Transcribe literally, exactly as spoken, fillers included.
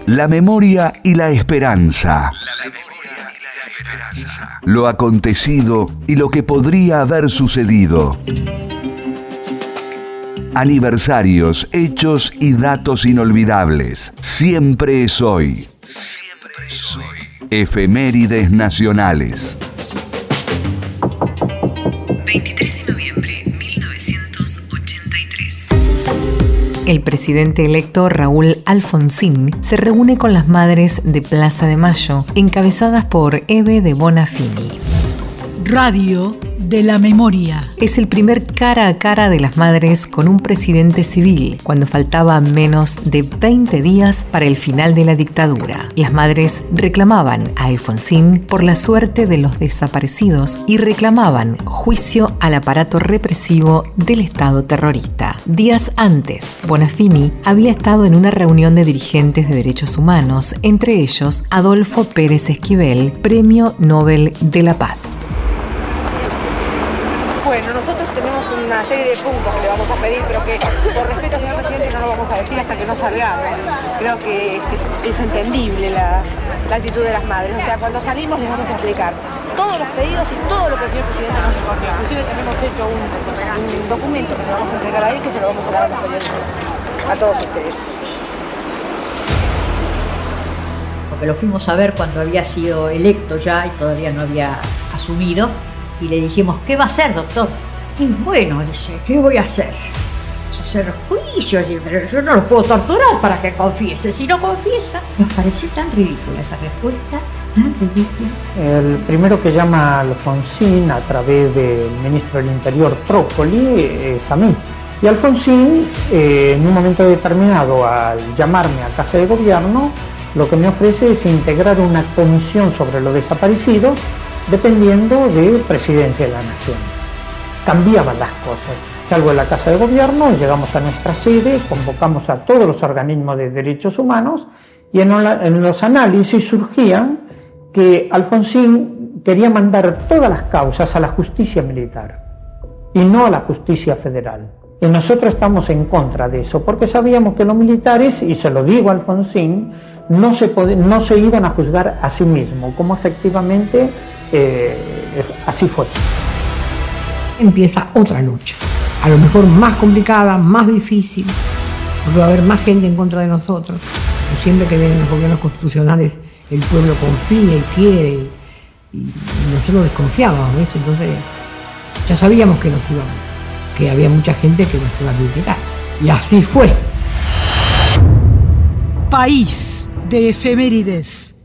La memoria y la esperanza. Lo acontecido y lo que podría haber sucedido. Aniversarios, hechos y datos inolvidables. Siempre es hoy. Siempre es hoy. Efemérides nacionales. veintitrés de noviembre de mil novecientos ochenta y tres. El presidente electo Raúl Alfonsín se reúne con las madres de Plaza de Mayo, encabezadas por Eve de Bonafini. Radio de la Memoria. Es el primer cara a cara de las madres con un presidente civil, cuando faltaba menos de veinte días para el final de la dictadura. Las madres reclamaban a Alfonsín por la suerte de los desaparecidos y reclamaban juicio al aparato represivo del Estado terrorista. Días antes, Bonafini había estado en una reunión de dirigentes de derechos humanos, entre ellos Adolfo Pérez Esquivel, Premio Nobel de la Paz. Bueno, nosotros tenemos una serie de puntos que le vamos a pedir, pero que por respeto al señor presidente no lo vamos a decir hasta que no salgamos. Creo que, que es entendible la, la actitud de las madres. O sea, cuando salimos les vamos a explicar todos los pedidos y todo lo que el señor presidente nos informó. Inclusive tenemos hecho un, un documento que le vamos a entregar a él, que se lo vamos a dar a los periodistas, a todos ustedes. Porque lo fuimos a ver cuando había sido electo ya y todavía no había asumido. Y le dijimos, ¿qué va a hacer, doctor? Y bueno, dice, ¿qué voy a hacer? Pues hacer juicios, pero yo no lo puedo torturar para que confiese. Si no confiesa, nos pareció tan ridícula esa respuesta, tan ridícula. El primero que llama a Alfonsín a través del ministro del Interior, Trócoli, es a mí. Y Alfonsín, eh, en un momento determinado, al llamarme a Casa de Gobierno, lo que me ofrece es integrar una comisión sobre los desaparecidos, dependiendo de Presidencia de la Nación. Cambiaban las cosas. Salgo de la Casa de Gobierno, llegamos a nuestra sede, convocamos a todos los organismos de derechos humanos y en, en los análisis surgían que Alfonsín quería mandar todas las causas a la justicia militar y no a la justicia federal. Y nosotros estamos en contra de eso, porque sabíamos que los militares, y se lo digo a Alfonsín, no se, pod- no se iban a juzgar a sí mismos, como efectivamente eh, así fue. Empieza otra lucha, a lo mejor más complicada, más difícil, porque va a haber más gente en contra de nosotros. Y siempre que vienen los gobiernos constitucionales, el pueblo confía y quiere, y, y nosotros desconfiábamos, ¿ves? Entonces ya sabíamos que nos íbamos, que había mucha gente que nos iba a criticar. Y así fue. País de efemérides.